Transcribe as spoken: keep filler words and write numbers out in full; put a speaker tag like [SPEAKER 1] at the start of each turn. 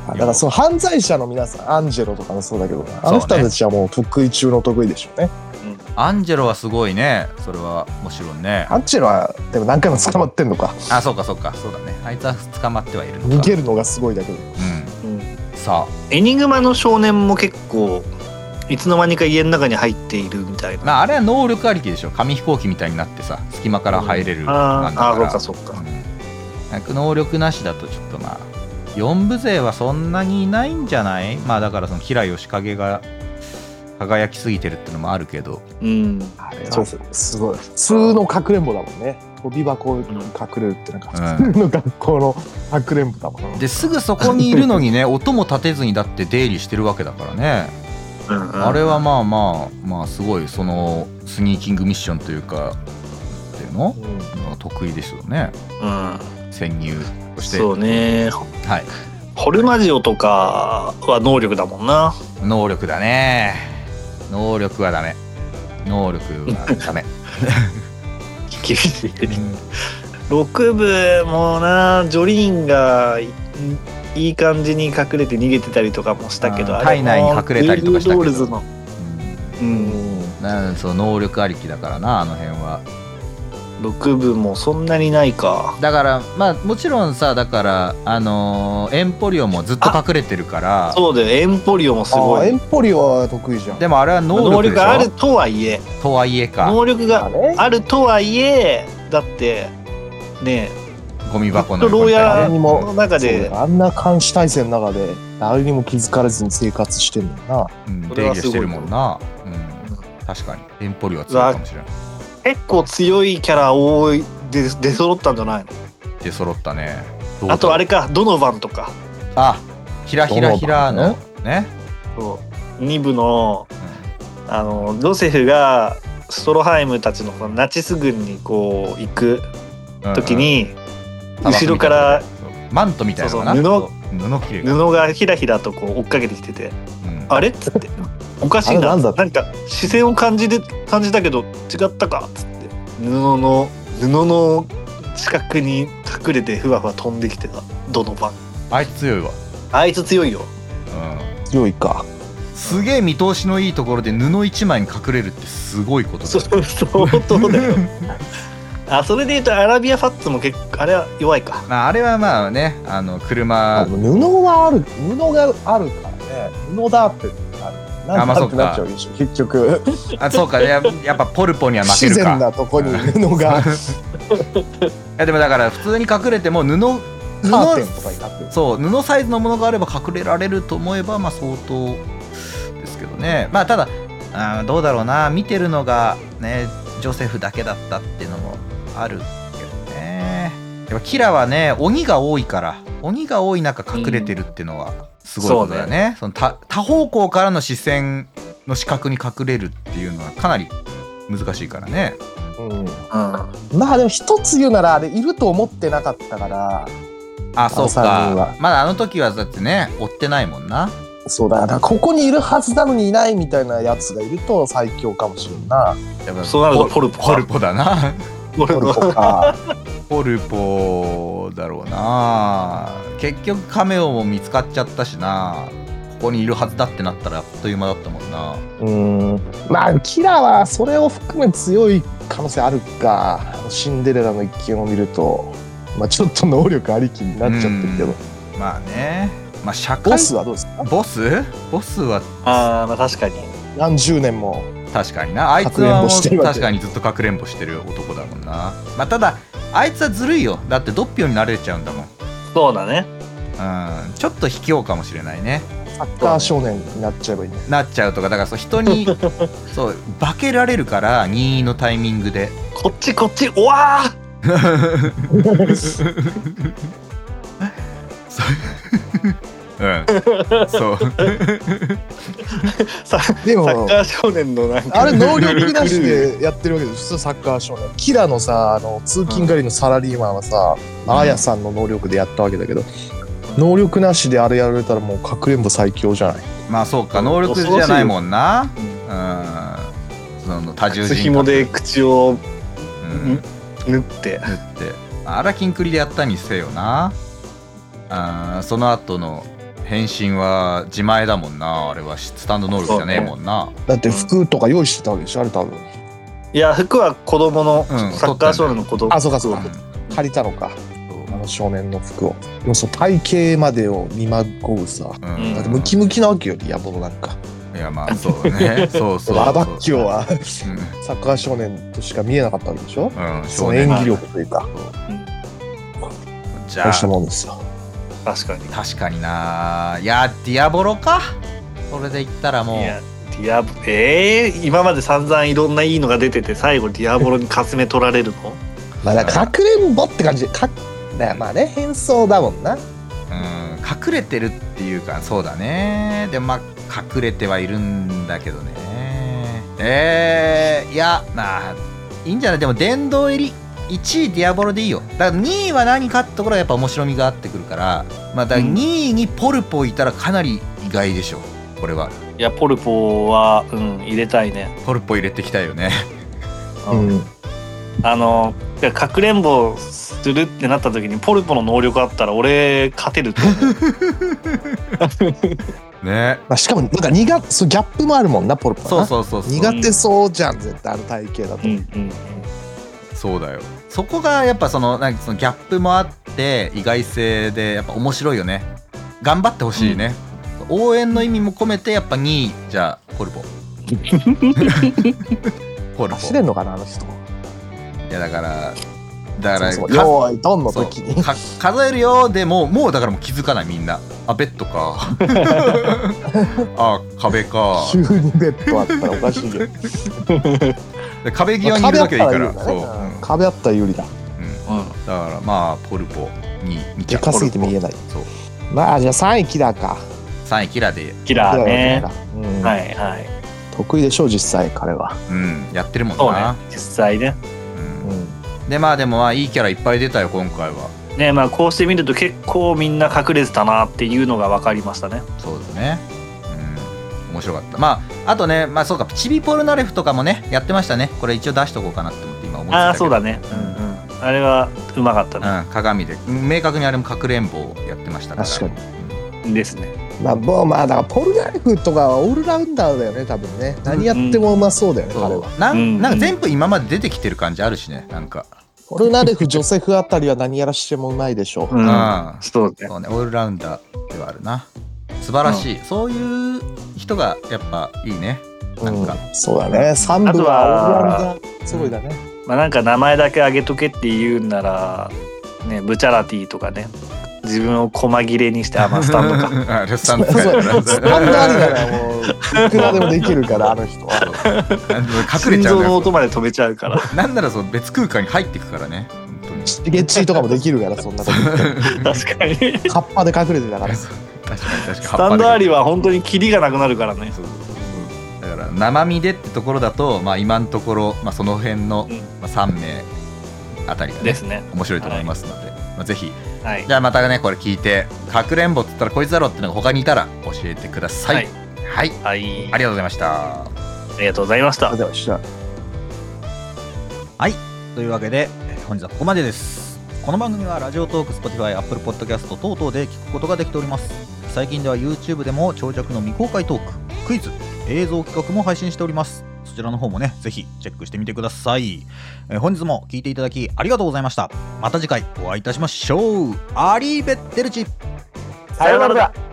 [SPEAKER 1] だからその犯罪者の皆さん、アンジェロとかもそうだけど、あの人たちはもう得意中の得意でしょうね。
[SPEAKER 2] アンジェロはすごいね、それはもちろんね。
[SPEAKER 1] アンジェロはでも何回も捕まってんのか。
[SPEAKER 2] あ、そうかそうか、そうだね。あいつは捕まってはいるのか。
[SPEAKER 1] 逃げるのがすごいだけど。
[SPEAKER 2] うん。うん、さあ、
[SPEAKER 3] エニグマの少年も結構いつの間にか家の中に入っているみたいな。
[SPEAKER 2] まああれは能力ありきでしょ。紙飛行機みたいになってさ、隙間から入れるなんだから。
[SPEAKER 3] うん、ああ、そうかそうか。
[SPEAKER 2] うん、能力なしだとちょっとまあよん部勢はそんなにいないんじゃない？まあだからその吉良義景が輝きすぎてるってのもあるけど、
[SPEAKER 3] うん、
[SPEAKER 1] そうすごい普通のかくれんぼだもんね。飛び箱に隠れるってなんか普通の学校のかくれんぼだもん、
[SPEAKER 2] うん、ですぐそこにいるのにね音も立てずにだって出入りしてるわけだからね。うんうん、あれはまあまあまあすごいそのスニーキングミッションというかっていうの、うん、得意ですよね、うん、潜入として。
[SPEAKER 3] そうね、
[SPEAKER 2] はい、
[SPEAKER 3] ホルマジオとかは能力だもんな。
[SPEAKER 2] 能力だね。能力はダメ。能力はダメ。
[SPEAKER 3] 厳しい。ろく部もな、ジョリーンがいい感じに隠れて逃げてたりとかもしたけど、あ
[SPEAKER 2] 体内に隠れたりとかしたけど、
[SPEAKER 3] の
[SPEAKER 2] うん、なんそう能力ありきだからな、あの辺は。
[SPEAKER 3] ろく部もそんなにないか。
[SPEAKER 2] だからまあもちろんさ、だからあのー、エンポリオもずっと隠れてるから。
[SPEAKER 3] そうだよ、エンポリオもすごい。
[SPEAKER 1] エンポリオは得意じゃん。
[SPEAKER 2] でもあれは能力でしょ。
[SPEAKER 3] 能力があるとはいえ
[SPEAKER 2] とはいえか
[SPEAKER 3] 能力があるとはいえだってね、
[SPEAKER 2] ゴミ箱の
[SPEAKER 3] 横みたいなの中で
[SPEAKER 1] あんな監視体制の中で誰にも気づかれずに生活してるんだな、
[SPEAKER 2] うん、出入りしてるもんな、うん、確かにエンポリオは強いかもしれない。
[SPEAKER 3] 結構強いキャラ多いで出揃ったんじゃないの？
[SPEAKER 2] 出揃ったね。
[SPEAKER 3] あとあれか、ドノバンとか。
[SPEAKER 2] あ、ひらひらひらのね。
[SPEAKER 3] そうに部の、うん、あのロセフがストロハイムたちのナチス軍にこう行く時に、うんうん、後ろから
[SPEAKER 2] マントみたいなのかな、
[SPEAKER 3] そうそう布布布がひらひらとこう追っかけてきてて、うん、あれっつっておかしいな、なんか視線を感じで感じたけど違ったかっつって布の布の近くに隠れてふわふわ飛んできてたドノバン。
[SPEAKER 2] あいつ強いわ。
[SPEAKER 3] あいつ強いよ、
[SPEAKER 1] うん、強いか。
[SPEAKER 2] すげえ見通しのいいところで布一枚に隠れるってすごいことだよ。
[SPEAKER 3] そう相当だよあ、それでいうとアラビアファッツも結構あれは弱いか。
[SPEAKER 2] まああれはまあね、あの車
[SPEAKER 1] 布はある、布があるからね、布だってなんだってなっちゃうでしょ結局。
[SPEAKER 2] あ、そうか、や, やっぱポルポには負けるか。
[SPEAKER 1] 自然なとこに布がい
[SPEAKER 2] やでもだから普通に隠れても布布
[SPEAKER 1] カーテンとかになってる。
[SPEAKER 2] そう布サイズのものがあれば隠れられると思えばまあ相当ですけどね。まあただあどうだろうな、見てるのがねジョセフだけだったっていうのもあるけどね。やっぱキラはね鬼が多いから鬼が多い中隠れてるっていうのはすごいことだよね。その 多, 多方向からの視線の視覚に隠れるっていうのはかなり難しいからね。
[SPEAKER 1] うんうん、まあでも一つ言うならあれいると思ってなかったから。
[SPEAKER 2] あ、そうか。まだあの時はだってね追ってないもんな。
[SPEAKER 1] そうだ、だからここにいるはずなのにいないみたいなやつがいると最強かもしれんな。
[SPEAKER 2] やっぱ
[SPEAKER 3] そうなるとポルポ
[SPEAKER 2] ポルポだな。
[SPEAKER 3] ポルポか。
[SPEAKER 2] ポルポだろうな。結局カメオも見つかっちゃったしな。ここにいるはずだってなったらあっという間だったもんな。
[SPEAKER 1] うーん、まあキラはそれを含め強い可能性あるか。シンデレラの一件を見ると、まあ、ちょっと能力ありきになっちゃってるけど。
[SPEAKER 2] まあね、まあ、社会
[SPEAKER 1] ボスはどうですか？
[SPEAKER 2] ボスボスは
[SPEAKER 3] あ、まあ確かに
[SPEAKER 1] 何十年も
[SPEAKER 2] 確かにな。あいつはもう確かにずっとかくれんぼしてる男だもんな。まあただあいつはずるいよ。だってドッピオになれちゃうんだもん。
[SPEAKER 3] そうだね。
[SPEAKER 2] うん、ちょっと卑怯かもしれないね。
[SPEAKER 1] サッカー少年になっちゃえばいいね。
[SPEAKER 2] なっちゃうとか、だからそう人にそう化けられるから任意のタイミングで
[SPEAKER 3] こっちこっちおわー
[SPEAKER 2] うん、そう
[SPEAKER 3] でもサッカー少年のなんか
[SPEAKER 1] あれ能力なしでやってるわけでしょサッカー少年。キラのさ、あの通勤帰りのサラリーマンはさ、うん、アーヤさんの能力でやったわけだけど、能力なしであれやられたらもうかくれんぼ最強じゃない。
[SPEAKER 2] まあそうか、能力じゃないもんな。うん、その多重人格
[SPEAKER 3] 紐で口を、
[SPEAKER 2] うん、
[SPEAKER 3] 縫って
[SPEAKER 2] 縫ってあらキンクリでやったにせよな。あその後の変身は自前だもんな。あれはスタンド能力じゃねえもんな。
[SPEAKER 1] だって服とか用意してたわけでしょあれ多分。
[SPEAKER 3] いや服は子供の、
[SPEAKER 2] うん
[SPEAKER 3] サッカー少年の子供。
[SPEAKER 1] あそうかそうか、
[SPEAKER 2] うん
[SPEAKER 1] 借りたのかあの少年の服を。でもその体型までを見まごうさ、
[SPEAKER 2] うん
[SPEAKER 1] だってムキムキなわけよディアボロなんか。
[SPEAKER 2] いやまあそうねそうそうそう
[SPEAKER 1] アバッキョは
[SPEAKER 2] うん
[SPEAKER 1] サッカー少年としか見えなかったわけでしょ、
[SPEAKER 2] うん
[SPEAKER 1] その演技力というか
[SPEAKER 2] じゃあ
[SPEAKER 1] そうしたもんですよ。
[SPEAKER 3] 確かに。
[SPEAKER 2] 確かにないやディアボロかそれで言ったらもう
[SPEAKER 3] いやディアボえー、今まで散々いろんないいのが出てて最後ディアボロにかすめ取られるの
[SPEAKER 1] まあだからかくれんぼって感じでかだまあね変装だもんな。
[SPEAKER 2] うん隠れてるっていうかそうだね。でもまあ隠れてはいるんだけどね。えー、いやまあいいんじゃない。でも殿堂入りいちいディアボロでいいよ。だからにいは何かってところがやっぱ面白みがあってくるから、まあだからにいにポルポいたらかなり意外でしょこれは。
[SPEAKER 3] いやポルポはうん入れたいね。
[SPEAKER 2] ポルポ入れてきたいよね。
[SPEAKER 1] う
[SPEAKER 3] うん
[SPEAKER 1] ん。
[SPEAKER 3] あのかくれんぼするってなった時にポルポの能力あったら俺勝てると思う。
[SPEAKER 2] ね。
[SPEAKER 1] まあしかもなんか苦そうギャップもあるもんなポルポはな。
[SPEAKER 2] そうそうそうそう。
[SPEAKER 1] 苦手そうじゃん絶対あの体型だと。
[SPEAKER 3] うんうん
[SPEAKER 2] そうだよ。そこがやっぱそのなんかそのギャップもあって意外性でやっぱ面白いよね。頑張ってほしいね、うん、応援の意味も込めてやっぱにいじゃあポルポポルポ
[SPEAKER 1] 走れんのかなあの人。
[SPEAKER 2] いやだからだから
[SPEAKER 1] そうそうよーいドンの時に
[SPEAKER 2] か数えるよでももうだからもう気づかないみんな。あベッドかあ壁か
[SPEAKER 1] 急にベッドあったらおかしいけど
[SPEAKER 2] で壁際にいるだけでいいから、
[SPEAKER 1] まあ
[SPEAKER 2] そう、うん
[SPEAKER 1] 壁あったら有利だ。
[SPEAKER 2] うんうん、だからまあポルポに見ちゃう。
[SPEAKER 1] でかすぎて見えない。
[SPEAKER 2] そう
[SPEAKER 1] まあじゃあさんいキラーか。
[SPEAKER 2] さんいキラで、
[SPEAKER 3] キラーね。
[SPEAKER 1] うん
[SPEAKER 3] はいはい。
[SPEAKER 1] 得意でしょう実際彼は。
[SPEAKER 2] うん、やってるもん
[SPEAKER 3] そうね
[SPEAKER 2] な。
[SPEAKER 3] 実際ね。
[SPEAKER 2] うん
[SPEAKER 1] うん
[SPEAKER 2] でまあでもまあいいキャラいっぱい出たよ今回は。
[SPEAKER 3] ねまあこうして見ると結構みんな隠れてたなっていうのが分かりましたね。
[SPEAKER 2] そうですね。うん、面白かった。まああとね、まあそうかチビポルナレフとかもねやってましたね。これ一応出しとこうかなって思って今思ってたけど。
[SPEAKER 3] ああそうだね。うんうん。あれはうまかったね。
[SPEAKER 2] うん、鏡で明確にあれもかくれんぼをやってましたから。
[SPEAKER 1] 確かに。
[SPEAKER 3] ですね。
[SPEAKER 1] まあもうまあだからポルナレフとかはオールラウンダーだよね多分ね。何やってもうまそうだよね、
[SPEAKER 2] そう
[SPEAKER 1] 彼は。
[SPEAKER 2] なん
[SPEAKER 3] うん
[SPEAKER 2] なんか全部今まで出てきてる感じあるしねなんか。
[SPEAKER 1] ポルナレフジョセフあたりは何やらしてもうまいでしょう。
[SPEAKER 3] うん
[SPEAKER 2] うん
[SPEAKER 3] そうね。
[SPEAKER 2] そうねオールラウンダーではあるな。素晴らしい、そういう人がやっぱいいね。なんか、
[SPEAKER 1] うん、そうだね。三部はオールラウンダーすごいだね。
[SPEAKER 3] まあなんか名前だけ挙げとけって言うんならねブチャラティとかね自分を細切れにしてあまあスタンドか。
[SPEAKER 2] あれスタンド
[SPEAKER 1] そう
[SPEAKER 2] 使えるから
[SPEAKER 1] スタンドありならもういくらでもできるからあの人は。
[SPEAKER 2] 隠れちゃう
[SPEAKER 3] 心臓の
[SPEAKER 2] んだよ
[SPEAKER 3] 音まで止めちゃうから。
[SPEAKER 2] なんならその別空間に入ってくからね本当に。
[SPEAKER 1] チゲチーとかもできるからそんなこと。
[SPEAKER 3] 確かに。
[SPEAKER 1] カッパで隠れてたから。
[SPEAKER 2] そう確かに確かに
[SPEAKER 3] スタンドアリ
[SPEAKER 2] は
[SPEAKER 3] は本当にキリがなくなるからね。
[SPEAKER 2] そうそうそうだから生身でってところだとまあ今のところ、まあ、その辺の、
[SPEAKER 3] うん
[SPEAKER 2] まあ、さん名あたりが、ね、
[SPEAKER 3] ですね。
[SPEAKER 2] 面白いと思いますので、まあ、ぜひ
[SPEAKER 3] はい
[SPEAKER 2] じゃあまたねこれ聞いてかくれんぼって言ったらこいつだろっていうのが他にいたら教えてください。
[SPEAKER 3] はい
[SPEAKER 2] はい、
[SPEAKER 3] はい。
[SPEAKER 2] ありがとうございました。
[SPEAKER 3] ありがとうございました
[SPEAKER 1] あ。ではした。
[SPEAKER 4] はいというわけでえー本日はここまでです。この番組はラジオトーク、Spotify、Apple Podcast 等々で聞くことができております。最近では YouTube でも長尺の未公開トーク、クイズ、映像企画も配信しております。そちらの方もねぜひチェックしてみてください。えー本日も聞いていただきありがとうございました。また次回お会いいたしましょう。アリーベッテルチ。
[SPEAKER 3] さようなら。